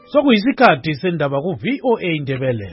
Sokuyisikhathi sendaba ku VOA Indebele.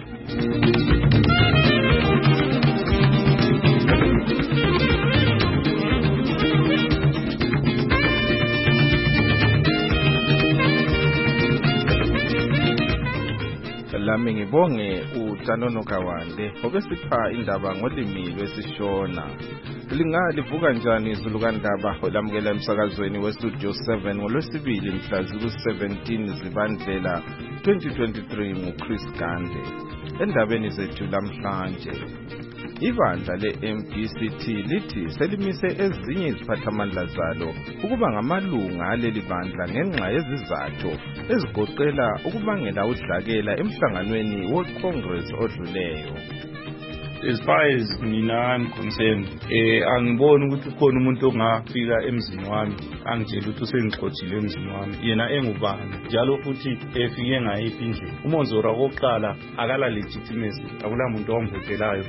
Lami ngibonge uTanono Kawande obesipha indaba ngolimi lwesishona. Lingalivuka njani izulu kandaba olamukela emsakazweni weStudio 7 ngolwesibili mhla ziku-17 Zibandlela 2023 nguChris Gande. Endabeni zethu lamhlanje, ibandla le-MDCT lithi selimise ezinye iziphathamandla zalo ukuba ngamalunga aleli bandla ngenxa yezizathu ezigoqela ukubangela udlakela emhlanganweni weCongress odluleyo. As far as mina I'm concerned, angiboni ukuthi ukhona umuntu ongafika emzini wami angitshela ukuthi usengixoxile emzini wami yena engubani njalo futhi efike ngayiphi indlela. uMonzora okokuqala akala legitimacy, akula muntu owamvotelayo.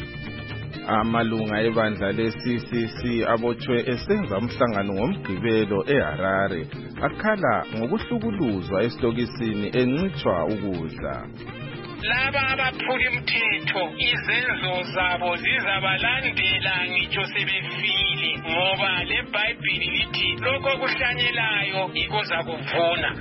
Amalunga ebandla le-CCC abotshwe esenza umhlangano ngomgqibelo eHarare akhala ngokuhlukuluzwa esitokisini encitshwa ukudla. Laba abaphula imithetho izenzo zabo zizabalandela ngitsho sebefile, ngoba leBhayibhili lithi lokho kuhlanyelayo ikoza kuvuna.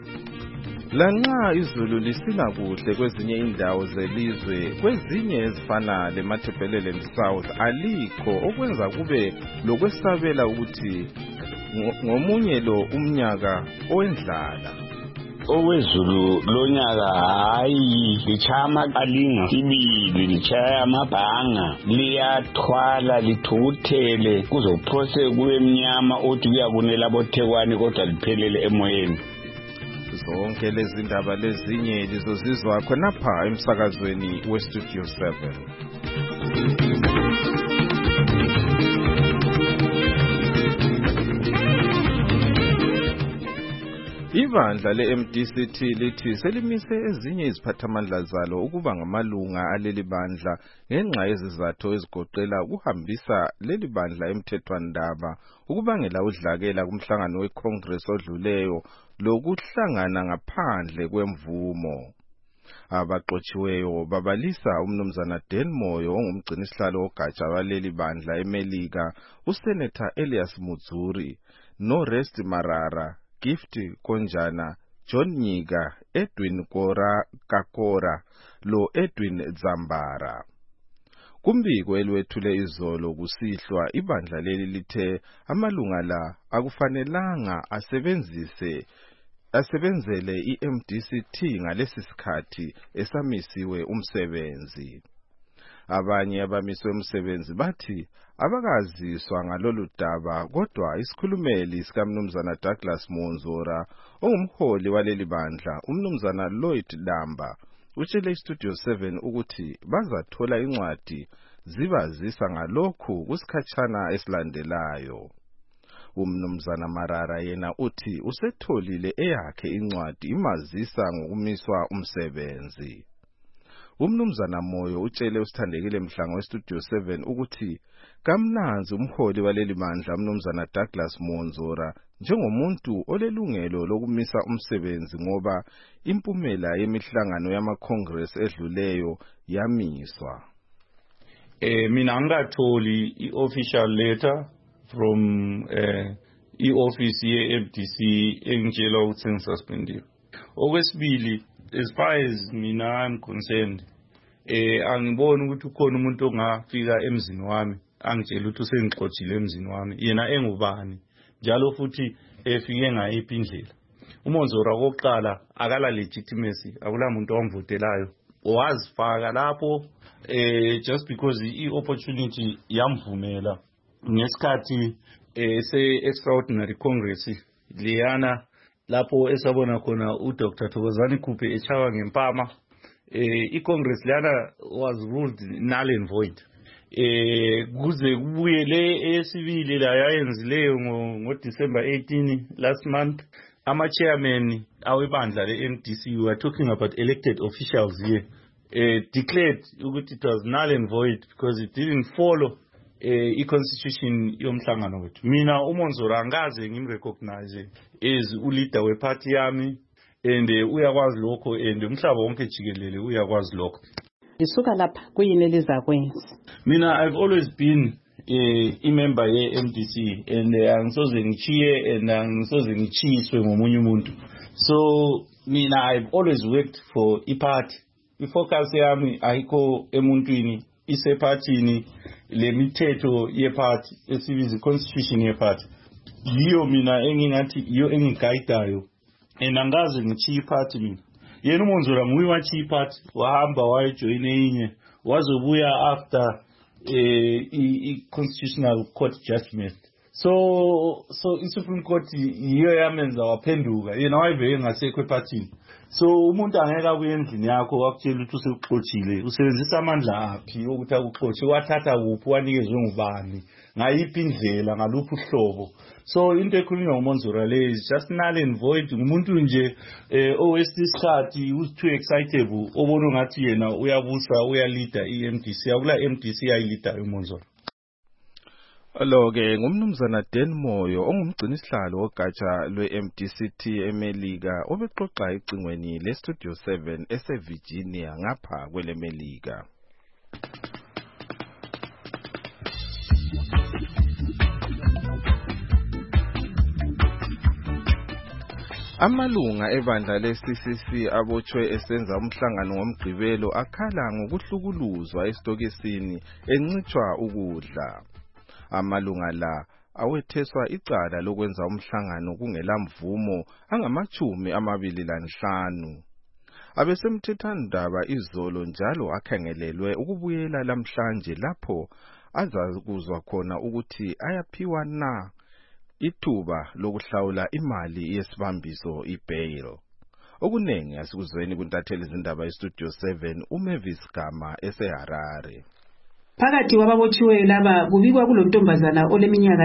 Lanxa izulu lisina kuhle kwezinye indawo zelizwe, kwezinye ezifana leMatabeleland South alikho okwenza kube lokwesabela ukuthi ngomunye lo umnyaka owendlala. Owezulu lonyaka hayi lichaya amaqalinga sibili, lichaya amabhanga, liyathwala lithukuthele kuzophose kube mnyama othi kuyakunela boThekwani kodwa liphelele emoyeni. Zonke lezi ndaba lezinye lizozizwa khonapha emsakazweni weStudio 7. Ibandla le-MDCT lithi selimise ezinye iziphathamandla zalo ukuba ngamalunga aleli bandla ngenxa yezizathu ezigoqela ukuhambisa leli bandla emthethwandaba, ukubangela udlakela kumhlangano weCongress odluleyo lokuhlangana ngaphandle kwemvumo. Abaxotshiweyo babalisa umnumzana Dan Moyo ongumgcinisihlalo wogatsha waleli bandla eMelika, uSenator Elias Mudzuri, noRest Marara, Gift Konjana, John Nyika, Edwin Kakora, lo Edwin Zambara. Kumbiko elwethule izolo kusihlwa, ibandla leli lithe amalunga la akufanelanga asebenzele i-MDCT ngalesi sikhathi esamisiwe umsebenzi. Abanye abamiswe umsebenzi bathi abakaziswa ngalolu daba, kodwa isikhulumeli sikamnumzana Douglas Monzora ongumholi waleli bandla, umnumzana Lloyd Damba, utshele iStudio 7 ukuthi bazathola incwadi zibazisa ngalokhu kusikhatshana esilandelayo. Umnumzana Marara yena uthi usetholile eyakhe incwadi imazisa ngokumiswa umsebenzi. Umnumzana Moyo utshele usithandekile Mhlango weStudio 7 ukuthi kamnanzi umholi waleli bandla umnumzana Douglas Monzora njengomuntu olelungelo lokumisa umsebenzi ngoba impumela yemihlangano yamaCongress edluleyo yamiswa. Mina angatholi i-official letter from i-office ye-MDC engitshela ukuthi ngisuspendiwe. Okwesibili, as far as mina I'm concerned, angiboni ukuthi ukhona umuntu ongafika emzini wami angitshela ukuthi usengixoxile emzini wami yena engubani njalo futhi efike ngayiphi indlela. uMonzora okokuqala akala legitimacy, akula muntu owamvotelayo, wazifaka lapho just because i-opportunity yamvumela ngesikhathi se-extraordinary congress liyana lapho esabona khona uDr. Thokozani Khuphe echawa ngempama. I-Congress lana was ruled null and void. Kuze kubuye le esibili la yayenzileyo ngo-December 18 last month, ama-chairman awebandla le-MDC, we are talking about elected officials here, declared ukuthi it was null and void because it didn't follow i-constitution yomhlangano wethu. Mina uMonzora angaze ngimrecognize as uleader weparty yami and uyakwazi lokho and umhlaba wonke jikelele uyakwazi lokho. Isuka lapha kuyini elizakwenza? Mina I've always been a member ye MDC and angisoze ngichiye and angisoze ngichiswe ngomunye umuntu. So mina I've always worked for iparty. Ifocus yami ayikho emuntwini, isepartini lemithetho yeparty esibiza constitution yeparty. Yiyo mina engingathi iyo engiguidayo. And angaze ngichiye iparty mina. Yena uMonzora nguye wachiye iparty, wahamba wayejoin enye, wazobuya after constitutional court judgment. So iSupreme Court yiyo yamenza waphenduka, yena wayeveke ngasekho epartini. So umuntu angeke abuye endlini yakho wakutshela ukuthi usekuxothile, usebenzisa amandla aphi ukuthi akuxotshe, wathatha kuphi, wanikezwe ngubani, ngayiphi indlela, ngaluphi uhlobo. So into ekhulunywa nguMonzora le is just null and void. Ngumuntu nje owesisikhathi who's too excitable, obona ngathi yena uyabusa, uyalida iMDC, akula MDC ayilida uMonzora. Lo-ke ngumnumzana Dan Moyo ongumgcini sihlalo wogatsha lwe-MDCT eMelika obexoxa ecingweni leStudio 7 eseVirginia ngapha kweleMelika. Amalunga ebandla le-CCC abotshwe esenza umhlangano ngomgqibelo akhala ngokuhlukuluzwa esitokisini encitshwa ukudla. Amalunga la awetheswa icala lokwenza umhlangano kungela mvumo angama-25. Abesemthethwandaba izolo njalo akhangelelwe ukubuyela lamhlanje lapho azakuzwa khona ukuthi ayaphiwa na ithuba lokuhlawula imali yesibambiso ibail. Okunengi asikuzweni kuntatheli izindaba eStudio 7 uMavis Gama eseHarare. Phakathi kwababotshiweyo laba kubikwa kulontombazana oleminyaka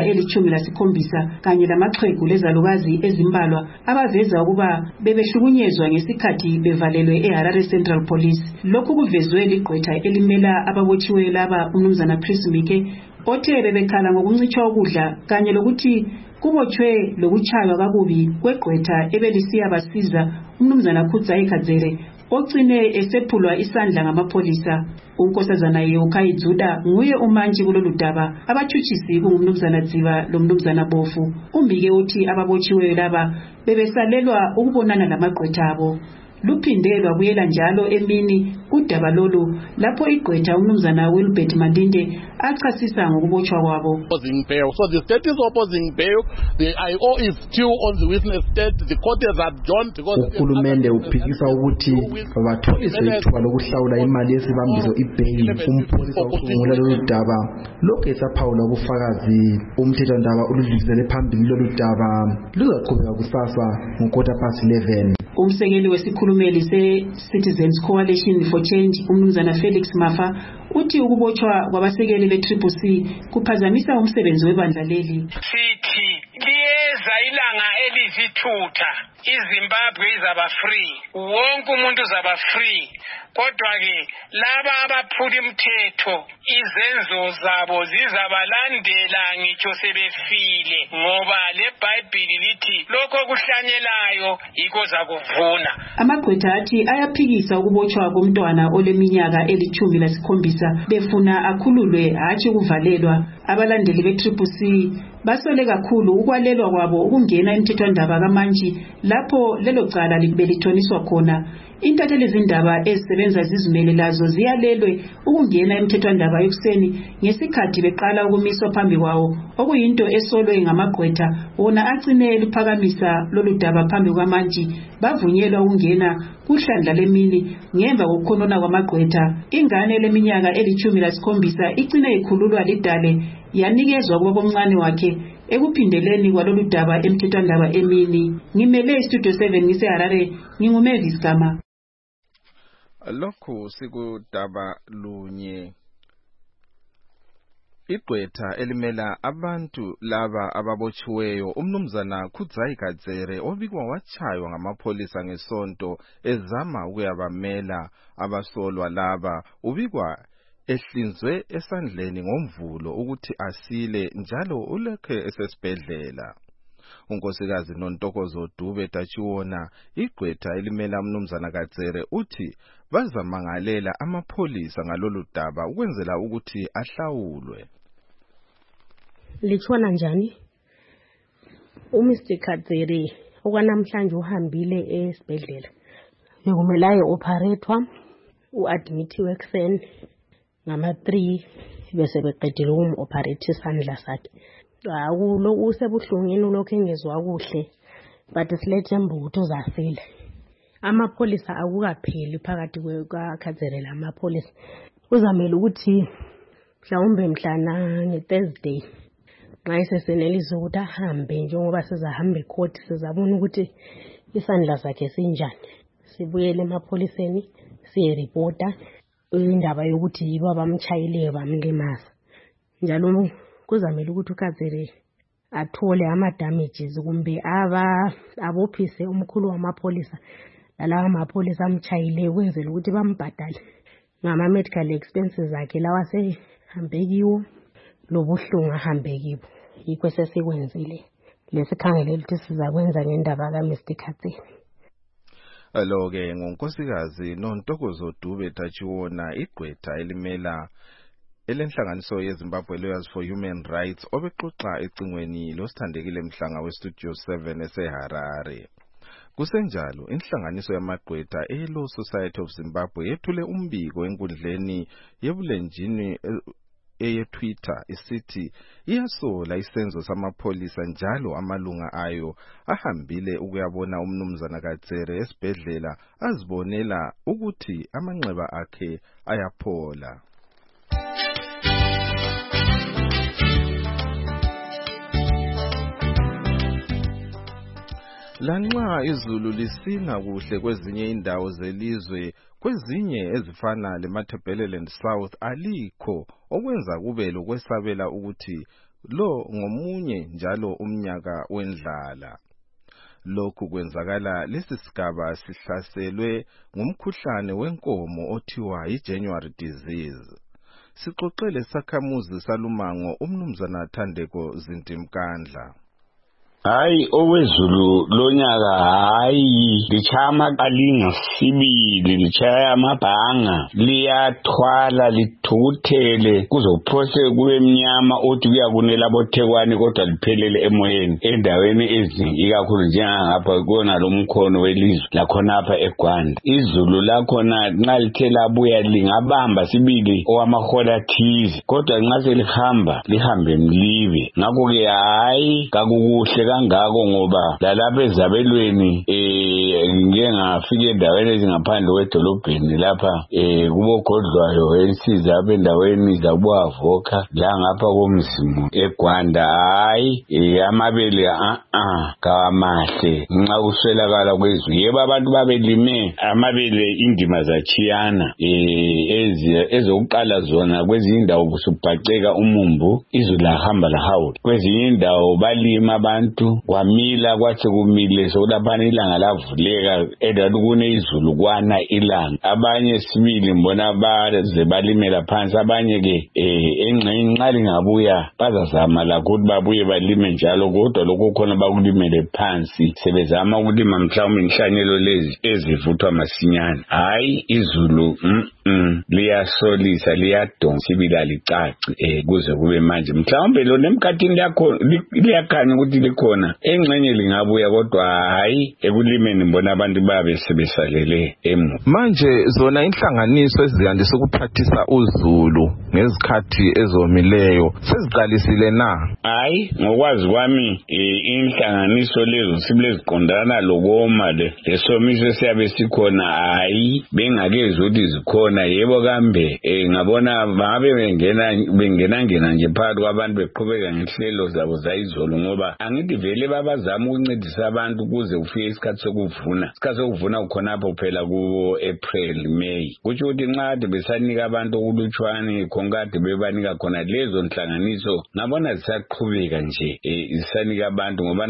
eli-17 kanye lamaxhegu lezalukazi ezimbalwa abaveza ukuba bebehlukunyezwa ngesikhathi bevalelwe eHarare Central Police. Lokhu kuvezwe ligqwetha elimela ababotshiweyo laba uMnumzana Chris Mike othe bebekhala ngokuncitshwa ukudla kanye lokuthi kubotshwe lokuchaywa kakubi kwegqwetha ebelisiya basiza uMnumzana Kudzai Kadzere ogcine esephulwa isandla ngamapolisa. Unkosazana Yeukai Dzuda nguye umantshi kulolu daba, abatshutshisi kungumnumzana Dziva lomnumzana Bofu. Umbike uthi ababotshiweyo laba bebesalelwa ukubonana lamagqwetha abo. Luphindelwa kuyela njalo emini udaba lolu lapho igqwetha uMnumzana Wilbert Mandinde achasisa ngokubotshwa kwabo. So the state is opposing bail. The IO is still on the witness stand. The court has adjourned because uhulumende uphikisa ukuthi batholiswe ithuba lokuhlawula imali yesibambiso ibail. Umpholisa usungula lolu daba lokhu esaphawula ubufakazi. Umthethwandaba uludlulisele phambili lolu daba luzaqhubeka kusasa ngo-11:15. Umsekeli wesikhulumeli se-Citizens Coalition for Change uMnumzana Felix Mafa uthi ukubotshwa kwabasekeli be-CCC kuphazamisa umsebenzi webandla leli. Sithi liyeza ilanga elizithutha, iZimbabwe izaba free, wonke umuntu uzaba free. Kodwa-ke laba abaphula imithetho izenzo zabo zizabalandela ngitsho sebefile, ngoba leBhayibhili lithi lokho kuhlanyelayo yikho zakuvuna. Amagqwetha athi ayaphikisa ukubotshwa komntwana oleminyaka eli-17 befuna akhululwe hatshi ukuvalelwa. Abalandeli be-CCC basole kakhulu ukwalelwa kwabo ukungena emthethwandaba kamantshi lapho lelo cala belithoniswa khona. Intatheli izindaba ezisebenza zizimele lazo ziyalelwe ukungena emthethwandaba yokuseni ngesikhathi beqala ukumiswa phambi kwawo, okuyinto esolwe ngamagqwetha wona agcine luphakamisa lolu daba phambi kwamantshi. Bavunyelwa ukungena kuhlandla lemini ngemva kokukhonona kwamagqwetha. Ingane leminyaka eli-17 igcine ikhululwa lidale yanikezwa kubomncane wakhe ekuphindeleni kwalolu daba emthethwandaba emini. Ngimele iStudio 7 ngiseHarare, nginguMavis Gama. Lokhu sikudaba lunye. Igqwetha elimela abantu laba ababotshiweyo uMnumzana Kudzai Kadzere obikwa wachaywa ngamapolisa ngesonto ezama ukuyabamela abasolwa laba ubikwa ehlinzwe esandleni ngomvulo ukuthi asile njalo ulokhe esesibhedlela. unkosikazi Nontokozo Dube Tachiwona igqwetha elimela umnumzana Katsere uthi bazamangalela amapholisa ngalolu daba ukwenzela ukuthi ahlawulwe. Litshona njani? Mr. Katsere okwanamhlanje uhambile esibhedlela. Bekumele aye-operathwa u-admithiwe ekuseni ngama-3 bese beqedile ukum-operate isandla sakhe. Akulo usebuhlungini ulokhu engezwa kuhle but silethemba ukuthi uzasila. Amapholisa akukapheli phakathi kwakaZere lamapholisa. Uzamele ukuthi mhlawumbe mhlana ngeThursday nxa isesenelisa ukuthi ahambe njengoba sizahamba ecourt sizabona ukuthi isandla sakhe sinjani. Sibuyele emapholiseni siyereporta indaba yokuthi yibo abamchayileyo bamlimaza. Njalo kuzamele ukuthi uKatsere athole ama-damages kumbe abophise umkhulu wamapholisa lalawa amapholisa amchayileyo ukwenzela ukuthi bambhadale ngama-medical expenses akhe lawa sehambe kiwo lobuhlungu ahambe kibo. Yikho sesikwenzile lesikhangele ukuthi sizakwenza ngendaba kaMr. Katsere. Lo-ke ngunkosikazi Nontokozo Dube Tachiwona igqwetha elimela elenhlanganiso yeZimbabwe Lawyers for Human Rights obexoxa ecingweni losithandekile mhlanga weStudio 7 eseHarare. Kusenjalo inhlanganiso yamagqwetha eLaw Society of Zimbabwe yethule umbiko enkundleni yebulenjini eyeTwitter isithi iyasola isenzo samapholisa njalo amalunga ayo ahambile ukuyabona umnumzana Katsere esibhedlela azibonela ukuthi amanxeba akhe ayaphola. Lanxa izulu lisina kuhle kwezinye indawo zelizwe, kwezinye ezifana leMatabeleland South alikho okwenza kube lokwesabela ukuthi lo ngomunye njalo umnyaka wendlala. Lokhu kwenzakala lesisigaba sihlaselwe ngumkhuhlane wenkomo othiwa iJanuary disease. Sixoxele sakhamuzi salumango umnumzana Thandeko Zintimkandla. Hayi owezulu lonyaka hayi lichama kalinga sibili lichaya amabhanga liyathwala lithuthele kuzophose kube mnyama othi kuyakunela boThekwani kodwa liphelele emoyeni endaweni ezingi ikakhulu njengapha kona lomkhono welizwe lakhona apha eGwanda. Izulu lakhona nxa lithe labuya lingabamba sibili owamahola thize kodwa nxa selihamba lihambe mlibe. Ngakho ke hayi kakukuhle ngako ngoba lalapha ezabelweni ngike ngafika endaweni ezingaphandle kwedolobheni lapha kubogodlwayo ensiza apha endaweni zabuavoka la ngapha komzimu eGwanda hayi amabele kawamahle nxa kuswelakala kwezulu. Yebo abantu babelime amabele indima zachiyana ezokuqala zona kwezinye indawo kusubhaceka umumbu izulu lahamba lahawula. Kwezinye indawo balima abantu kwamila kwathi kumile sokulaphana ilanga lavuleka endaweni kune izulu kwana ilanga. Abanye sibili mbona baze balimela phansi abanye ke engxenye nxa lingabuya bazazama lakho ukuthi babuye balime njalo kodwa lokho khona bakulimele phansi sebezama ukulima mhlawumbe inhlanyelo lezi ezivuthwa masinyane. Hayi izulu liyasolisa liyadonsa sibili alicaci kuze kube manje mhlawumbe lona emkhathini yakho liyakhanya ukuthi likhona engxenye lingabuya kodwa hayi ekulimeni mbona abantu babe sebesalele emu. Manje zona inhlanganiso eziyandisa ukuphathisa uzulu ngezikhathi ezomileyo seziqalisile na? Hayi ngokwazi kwami inhlanganiso lezo sibileziqondana lokoma lesomiso siyabe sikhona hayi bengakezwe ukuthi zikhona. Yebo kambe ngabona babe bengena nje phakathi kwabantu beqhubeka ngenhlelo zabo zayizolo ngoba angithi vele babazama ukuncedisa abantu ukuze ufike isikhathi sokuvuna. Isikhathi sokuvuna ukhonapho phela ku April May. Kuthi ukuthi nxa kade besanika abantu ukulutshwane khonkade bebanika khona lezo nhlanganiso ngabona zisaqhubeka nje zisanika abantu ngoba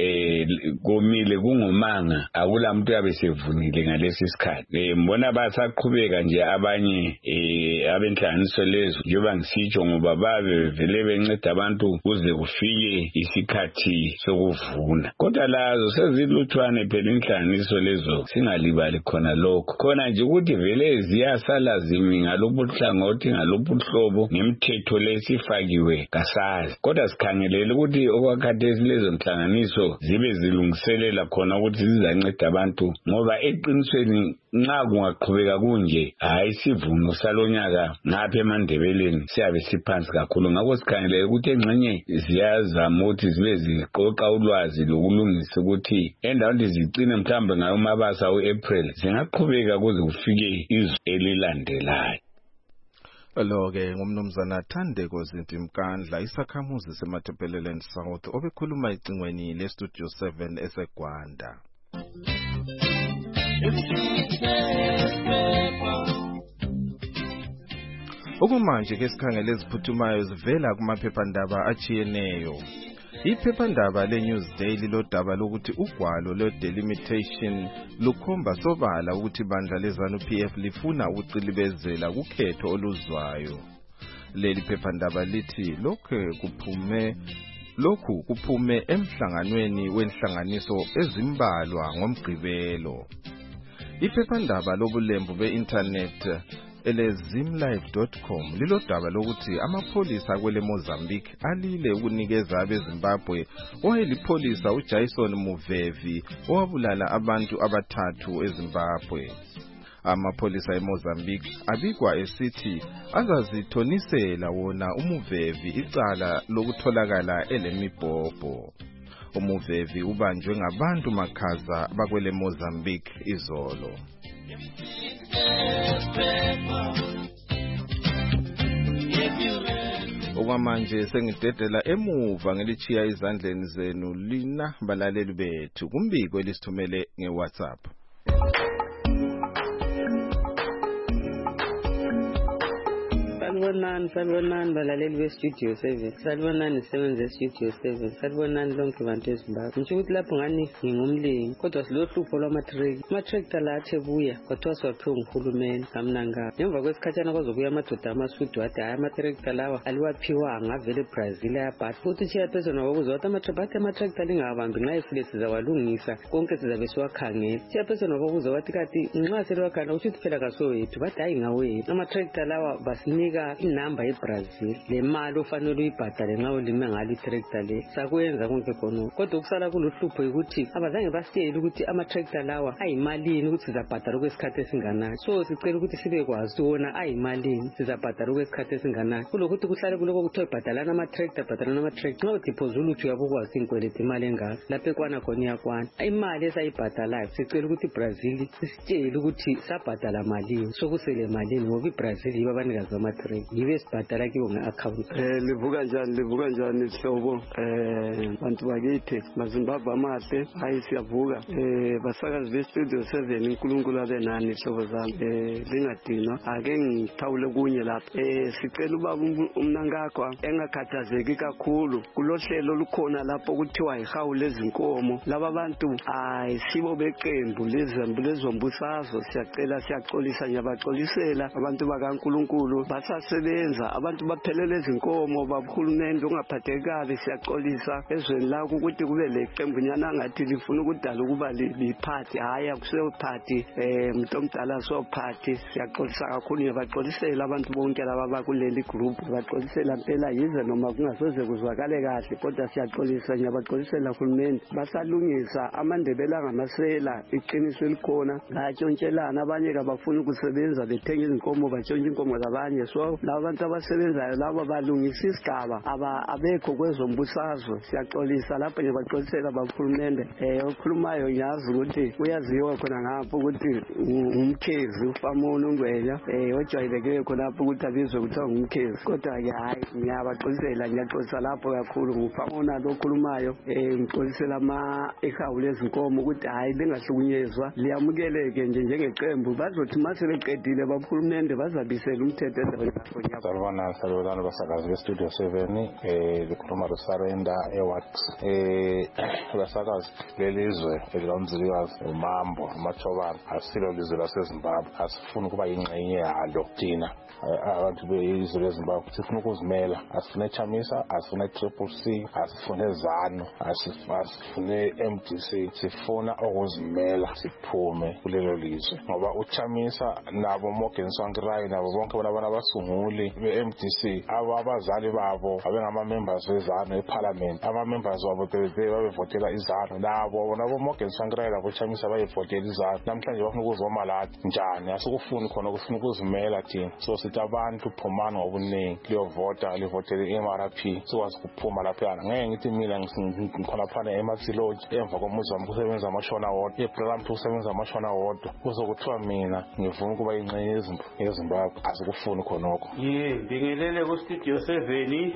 komile kungomanga akulamuntu yabe sevunile ngalesi sikhathi. Mbona basaqhubeka nje abanye abenhlanganiso lezo njengoba ngisitsho ngoba babe vele benceda abantu kuze kufike isikhathi ngesikhathi sokuvuna. Kodwa lazo sezilutshwane phela inhlanganiso lezo, singalibali khona lokho. Khona nje ukuthi vele ziyasala zimi ngaluphi uhlangothi ngaluphi uhlobo ngemithetho lesifakiwe kasazi. Kodwa sikhangelele ukuthi okwakhathesi lezo nhlanganiso zibe zilungiselela khona ukuthi zizanceda abantu, ngoba eqinisweni nxa kungaqhubeka kunje hayi isivuno salonyaka ngapha eMandebeleni siyabe siphansi kakhulu. Ngakho sikhangelele ukuthi engxenye ziyazama ukuthi zibe ziqoqa ulwazi lokulungisa ukuthi endaweni zicine mhlawumbe ngayo Mabasa u-April zingaqhubeka kuze kufike izwe elilandelayo. Lo-ke ngumnumzana Thandeko Zintimkandla, isakhamuzi seMatabeleland South, obekhuluma ecingweni leStudio 7 eseGwanda. Okumanje ke sikhangele eziphuthumayo zivela kumaphephandaba achiyeneyo. Iphephandaba leNewsday lilodaba lokuthi ugwalo lwe-delimitation lukhomba sobala ukuthi ibandla leZANU-PF lifuna ukucilibezela kukhetho oluzwayo. Leli phephandaba lithi lokhu kuphume emhlanganweni wenhlanganiso ezimbalwa ngoMgqibelo. Iphephandaba lobulembu be-internet elezimlive.com lilodaba lokuthi amapholisa kwele Mozambique alile ukunikeza abeZimbabwe owayelipholisa uJason Muvevi owabulala abantu abathathu eZimbabwe. Amapholisa eMozambique abikwa esithi azazithonisela wona uMuvevi icala lokutholakala elemibhobho. uMuvevi ubanjwe ngabantu makhaza bakwele Mozambique izolo. Okwamanje sengidedela emuva ngelichiya izandleni zenu lina balaleli bethu kumbiko elisithumele ngeWhatsApp. Salibonani balaleli beStudio 7. Salibonani sebenze eStudio 7. Salibonani lonke bantu eZimbabwe. Ngisho ukuthi lapho ngani ngingumlimi kodwa silohlupho lwamatractor. Amatractor la athebuya kwathiwa siwaphiwe nguhulumeni kamnanga. Ngemva kwesikhathana kwazobuya amadoda amasudu athi hayi amatractor lawa aliwaphiwanga avele eBrazil ayabhatha. Futhi chairperson wakubuza wathi amatractor lingabambi nxa esile sizawalungisa konke sizabe siwakhangela. Chairperson wakubuza wathi kathi nxa seliwakhangela ukuthi phela kasowethu bathi hayi ngawethu. Amatractor lawa basinika inamba eBrazil le mali ofanele uyibhadale nxa ulime ngalo itractor le sakwenza konke khona. Kodwa ukusala kuluhlupho ukuthi abazange basitshele ukuthi amatractor lawa ayimalini ukuthi sizabhadala okwesikhathi esinganani. So sicela ukuthi sibekwazi wona ayimalini sizabhadala okwesikhathi esinganani. Kulokuthi kuhlale kuloko kuthiwa ibhadalana amatractor nxa udeposit ulutho uyabukwazi inkweleti imali engaka lapho ekwana khona iyakwana. Imali esayibhadalayo sicela ukuthi iBrazil sisitshele ukuthi sabhadala malini sokusele malini ngoba iBrazil yibo abanikazi bamatractor. Yibe sibhadala kiwo nge-account. Livuka njani hlobo bantu bakithi maZimbabwe amahle hayi siyavuka. Basakazi beStudio 7 uNkulunkulu abe nani hlobo zami. Lingadinwa ake ngithawule kunye lapha. Sicela ubaba umnankakho engakhathazeki kakhulu kulohlelo lukhona lapho kuthiwa ihawu lezinkomo. Laba bantu ayisibo beqembu lezombusazwe. Siyacela siyaxolisa ngiyabaxolisela abantu bakaNkulunkulu basasebenza abantu baphelele izinkomo babahulumeni ongaphathekayo. Siyaxolisa ezweni lakho ukuthi kube leqembunyana ngathi lifuna ukudala ukuba liphathi hayi akuseyo phathi umuntu omdala so phathi. Siyaxolisa kakhulu ngiyabaxolisela abantu bonke laba bakuleli group baxolisela impela yize noma kungasoze kuzwakale kahle kodwa siyaxolisa ngiyabaxolisela uhulumeni basalungisa amandebela angamasela iqiniso elikhona bayatshontshelana abanye kabafuna ukusebenza bethenga izinkomo batshontsha inkomo zabanye. So laba bantu abasebenzayo laba balungisa isigaba abekho kwezombusazwe. Siyaxolisa lapho ngiyabaxolisela bahulumende. Okhulumayo ngiyazi ukuthi uyaziwa khona ngapho ukuthi umkhezi ufamona ungwenya ojwayelekileyo khonapho ukuthi abizwe kuthiwa ngumkhezi. Kodwa-ke hayi ngiyaxolisa lapho kakhulu ngufamona lo okhulumayo. Ngixolisela ihawu lezinkomo ukuthi hayi lingahlukunyezwa liyamukeleke nje njengeqembu. Bazothi uma sebeqedile bahulumende bazabisela umthetho endaweni yakho. Phunya. Salibona basakazi bestudio 7 likhuluma Rusarenda eWax. Basakazi lelizwe elomzilikazi uMambo uMachobane asilo lizwe laseZimbabwe, asifuni ukuba ingxenye yalo thina abantu bezizwe leZimbabwe. Sifuna ukuzimela, asifune Chamisa, asifune Triple C, asifune ZANU, asifune MDC, sifuna ukuzimela siphume kulelo lizwe ngoba uChamisa nabo Morgan Tsvangirai nabo bonke abantu abasunguli be-MDC abazali babo abengama members wezanu eParliament, ama members wabo babevotela izanu nabo Morgan Tsvangirai labo Chamisa bayevotela izanu. Namhlanje bafuna ukuzoma lathi njani? Asikufuni khona, kufuna ukuzimela thina. So sithi abantu phumani ngobuningi liyovota, livotele iMRP sikwazi ukuphuma lapha. Ngeke ngithi mina ngikhona phana eMatsiloji emva komuzi wami kusebenza amashona wodwa, eprogram kusebenza amashona wodwa, kuzokuthiwa mina ngivuma ukuba ingxenye yeZimbabwe. Asikufuni khonokho. Bingelele ku Studio 7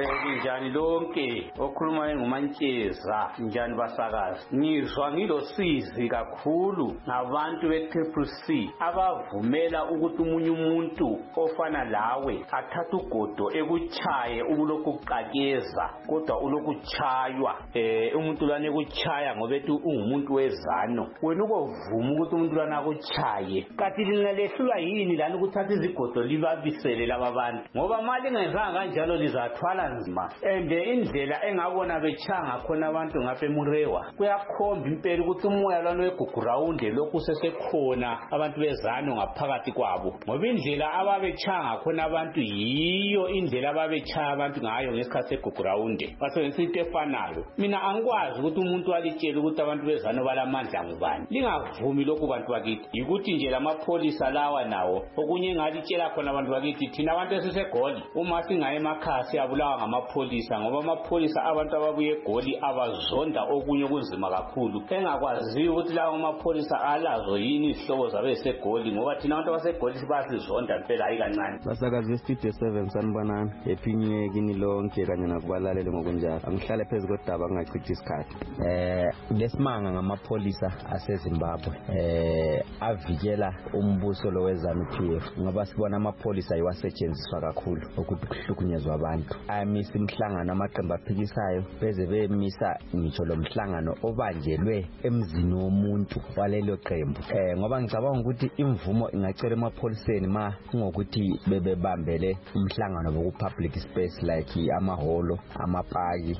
njani lonke okhuluma ngumantsheza njani basakazi. Ngizwa ngilosizi kakhulu ngabantu be-Triple C abavumela ukuthi umunye umuntu ofana lawe athathe ugodo ekuchaye ubuloku uqakeza kodwa uloku uchaywa. Umuntu lana ekuchaya ngoba ethi ungumuntu wezano, wena ukovuma ukuthi umuntu lana akuchaye. Kanti lingalehlulwa yini lana ukuthatha izigodo libabisele laba bantu? Ngoba mali ngenzanga kanjalo lizathwala nzima. Indlela engabona bechanga khona abantu ngapha eMurewa kuyakhomba impela ukuthi umoya lwana wegugurawunde lokhu sesekhona abantu bezano ngaphakathi kwabo, ngoba indlela ababechanga khona abantu yiyo indlela ababechaya abantu ngayo ngesikhathi segugurawunde. Basebenzisa into efanayo. Mina angikwazi ukuthi umuntu alitshela ukuthi abantu bezano balamandla ngubani. Lingavumi lokhu bantu bakithi. Yikuthi nje lamapholisa lawa nawo okunye ngalitshela khona abantu bakithi thina abantu esisegoli uma singaye emakhaya siyabulawa ngamapholisa ngoba amapholisa abantu ababuye eGoli abazonda okunye kunzima kakhulu. Engakwazi ukuthi lawo amapholisa alazo yini izihlobo zabe segoli ngoba thina abantu basegoli sibasizonda phela hayi kancane. Basakazi bestudio 7 sanibonani, happy new year kini lonke kanye nakubalalele ngokunjalo. Angihlale phezu kodaba ngingachithi isikhathi. Lesimanga ngamapholisa aseZimbabwe avikela umbuso lo weZANU-PF ngoba sibona amapholisa ayiwasetshenziswa kakhulu ukuthi kuhlukunyezwa abantu. Ayamisa imhlangano amaqembu aphikisayo beze bemisa ngitsho lo mhlangano obanjelwe emzini womuntu walelo qembu. Ngoba ngicabanga ukuthi imvumo ingacela emapholiseni ma ngokuthi bebebambele umhlangano boku public space like amaholo, amapaki,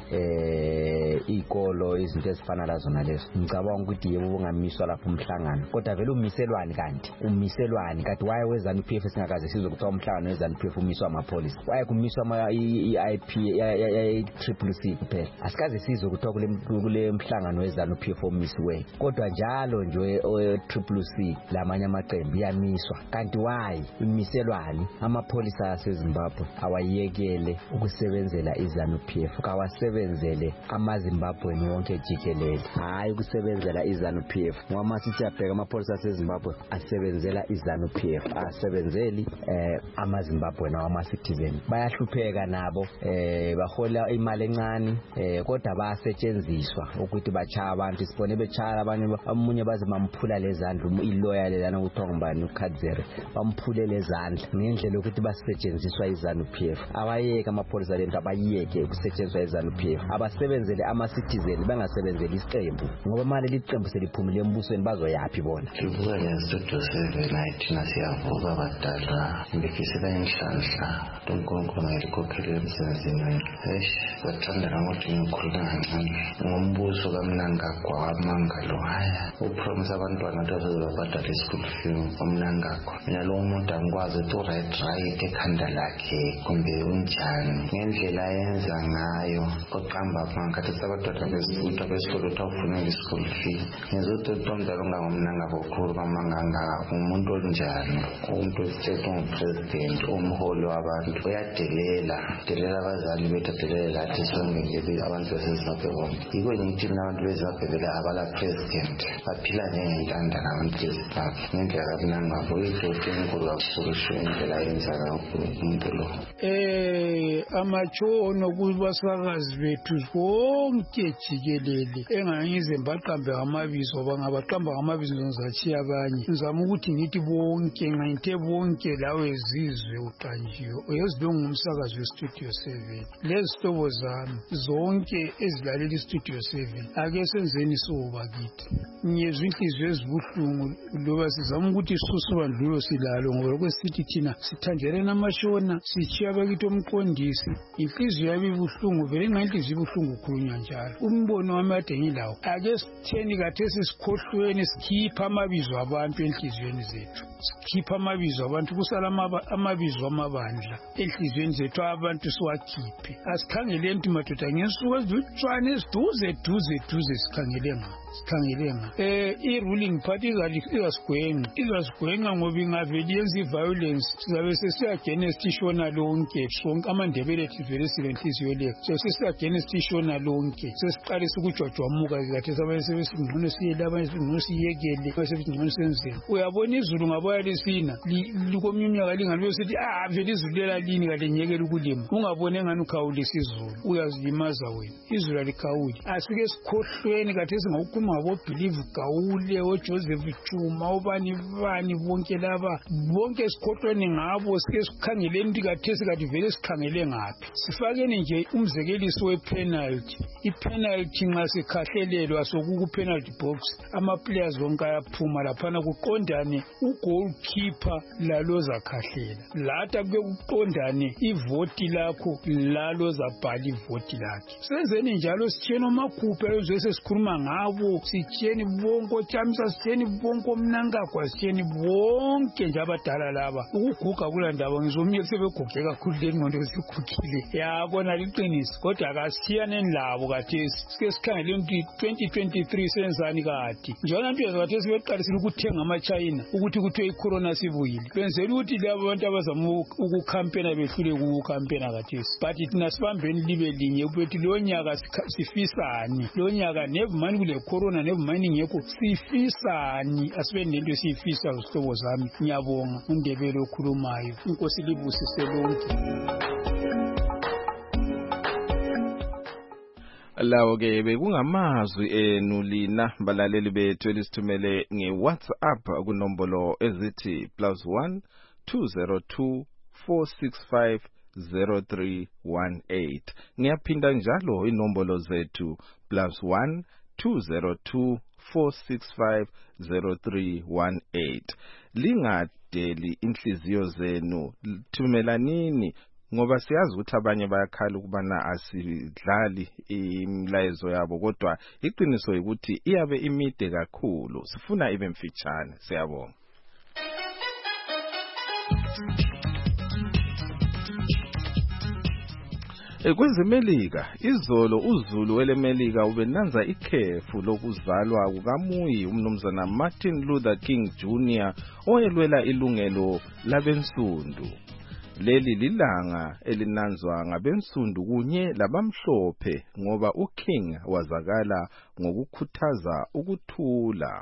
ikolo, izinto ezifana lazo nalezo. Ngicabanga ukuthi yebo ungamiswa lapho umhlangano. Kodwa vele umiselwani kanti? Umiselwani kanti waye weZANU-PF singakaze sizwe kuthiwa umhlangano weZANU-PF umiswa amapholisa. Waye kumiswa i-IP Triple C kuphela. Asikaze sizwe kuthiwa kule mhlangano weZANU-PF omisiwe. Kodwa njalo nje Triple C lamanye amaqembu yamiswa. Kanti waye imiselwani? Amapholisa aseZimbabwe awayekele ukusebenzela iZANU-PF, kawasebenzele amaZimbabweni wonke jikelele, hayi ukusebenzela iZANU-PF. Ngoba masithi abheka amapholisa aseZimbabwe asebenzela iZANU-PF, asebenzeli amaZimbabweni awama-citizen. Bayahlupheka nabo, bahola imali encane, kodwa bayasetshenziswa ukuthi bachaya abantu. Sibone bechaya abanye, omunye baze bamphula lezandla, iloya lelana kuthiwa ngubani uKhadzere, bamphule lezandla ngendlela yokuthi basetshenziswa iZANU-PF. Abayeke amapholisa lento, abayeke ukusetshenziswa iZANU-PF, abasebenzele ama-citizen bangasebenzeli isiqembu ngoba mali liqembu seliphumile embusweni bazoyaphi bona. Sibuka ngestudio 7 thina siyavuka badala ngifisela inhlanhla uNkulunkulu ngelikhokhele emsebenzini wethu. Bathandana ukuthi ngikhuluma kancane ngombuso kaMnangagwa wamangalo. Haya upromise abantwana ukuthi bazobhadala ischool fee kaMnangagwa. Mina lo muntu angikwazi ukuthi right ekhanda lakhe kumbe unjani ngendlela yenza ngayo oqamba phansi sabantwana besikolo ufuna ischool fee. Ngizothi umntwana ongangomnangagwa ukhuluma manganga umuntu onjani, umuntu osithethe ngupresident umholi wabantu uyadelela siyadelela abazali bethu adelele lathi sonke nje abantu baseZimbabwe bonke. Yiko ngithi abantu beZimbabwe vele abala president baphila ngentanda nabantu beZimbabwe ngendlela kabuhlungu ngabo idoti enkulu kakhulu indlela yenzaka umuntu lo. Amatshono kubasakazi bethu bonke jikelele engangize mbaqambe ngamabizo bangabaqamba ngamabizo ngizachiya abanye ngizama ukuthi ngithi bonke ngayithe bonke lawe zizwe uqanjiwe uyezwe ngumsakazi westudio 7 lezi sitobo zami zonke ezilalela istudio 7 ake senzeni soba kithi ngiyezwe inhliziyo ezibuhlungu loba sizama ukuthi susubandlulo silalo ngoba kwesithi thina sithanjele namashona sichiya bakithi omqondisi inhliziyo yabi buhlungu vele ngenhliziyo ibuhlungu khulunywa njalo umbono wami ade ngilawo ake sitheni kathesi sikhohlweni sikhipha amabizo abantu enhliziyweni zethu sikhipha amabizo abantu kusala amabizo amabandla enhliziyweni zethu abantu siwakhiphe asikhangele enti madoda ngesuku ezilutshwane esiduze sikhangelenga i-ruling party izasigwenqa ngoba ingaveli yenza i-violence sizabe sesiya-against ishona lonke sonke amandebele thivele silenhliziyo lethu sesiya-against ishona lonke sesiqalisa ukujwajwamuka-ke kathi sabaye sebesingcono siyele abanye sebengcono siyekele abanye sebengcono senzeni uyabona izulu ngaboya lesina likomnye umnyaka lingani besithi vele izulu lelalini kade ngiyekele ukulima ungabone engani ukhawulisa izulu uyazilimaza wena izulu alikhawuli asike sikhohlweni kathi esingawukhuluma ngabo-Believe Gawule oJoseph Chuma obani bonke laba bonke sikhohlweni ngabo sike sikhangeleni ukuthi kathesi kathi vele sikhangele ngaphi sifakeni nje umzekeliso we-penalty i-penalty nxa sikhahlelelwa sokuku-penalty box ama-players wonke ayaphuma laphana kuqondane u-goalkeeper laloza khahlela lata kube kuqondane ivoti lakho laloza bhala ivoti lakhe senzeni njalo sitsheni omakhuphe ezwe sesikhuluma ngabo sitsheni bonke ochamisa sitsheni bonke omnankagwa sitsheni bonke nje abadala laba ukuguga kula ndaba ngizomnye sebeguge kakhulu lengqondo zigugile yabona liqiniso kodwa akasiyaneni labo kathesi sike sikhangele ukuthi 2023 senzani kade njalo nto kathesi beqalisile ukuthenga amachina ukuthi kuthiwe icorona sibuyile benzela ukuthi labo bantu abazama ukukhampena behlule ukukhampena kathesi but thina sibambeni libe linye ukuthi lo nyaka sifisani lo nyaka nevumani kule corona nevumani ngekho sifisani asibe nento esiyifisa zihlobo zami ngiyabonga undebele okhulumayo inkosi libusise lonke. Lawo ke bekungamazwi enu lina balaleli bethu elisithumele ngeWhatsApp kunombolo ezithi +1 202 465 0318 ngiyaphinda njalo inombolo zethu +1 202 465 0318 lingadeli inhliziyo zenu thumelanini ngoba siyazi ukuthi abanye bayakhala ukubana asidlali imilayezo yabo kodwa iqiniso ukuthi iyabe imide kakhulu sifuna ibe mfitshane siyabonga. Kwezemelika izolo uZulu welemelika ubenanza ikhefu lokuzalwa kukaMuyi umnumzana Martin Luther King Jr. oyelwela ilungelo labensundu. Leli lilanga elinanzwa ngabensundu kunye labamhlophe ngoba uKing wazakala ngokukhuthaza ukuthula.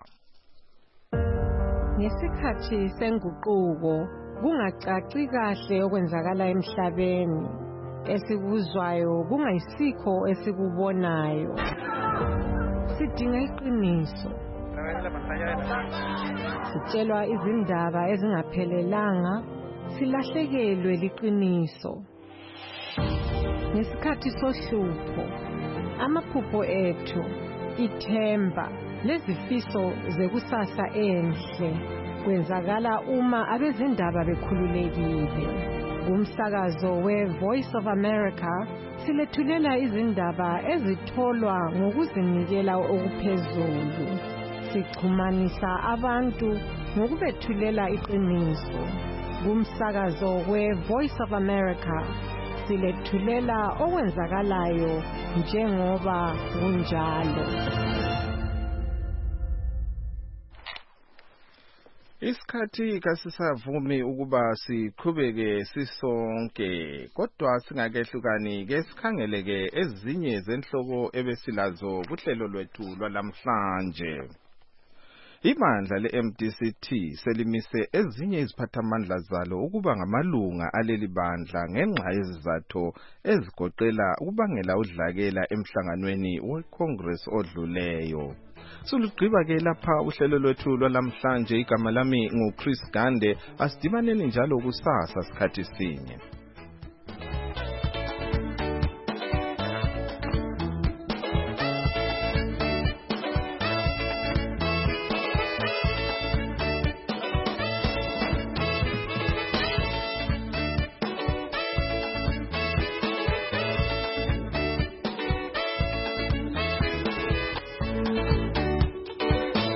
Ngesikhathi senguquko kungacaci kahle okwenzakala emhlabeni esikuzwayo kungayisikho esikubonayo sidinga iqiniso sitshelwa izindaba ezingaphelelanga silahlekelwe liqiniso ngesikhathi sohlupho amaphupho ethu ithemba lezifiso zekusasa enhle kwenzakala uma abezindaba bekhululekile. Umsakazo we-Voice of America silethulela izindaba ezitholwa ngokuzinikela okuphezulu. Sixhumanisa abantu ngokubethulela iqiniso. Umsakazo we-Voice of America silethulela okwenzakalayo njengoba kunjalo. Isikhathi kasisavumi ukuba siqhubeke sisonke kodwa singakehlukani ke sikhangeleke ezinye zenhloko ebesilazo kuhlelo lwethu lwalamhlanje. Ibandla le-MDCT selimise ezinye iziphathamandla zalo ukuba ngamalunga aleli bandla ngenxa yezizathu ezigoqela ukubangela udlakela emhlanganweni weCongress odluleyo. Sulugqiba ke lapha uhlelo lwethu lwalamhlanje. Igama lami nguChris Gande. Asidibaneni njalo kusasa sikhathi sinye.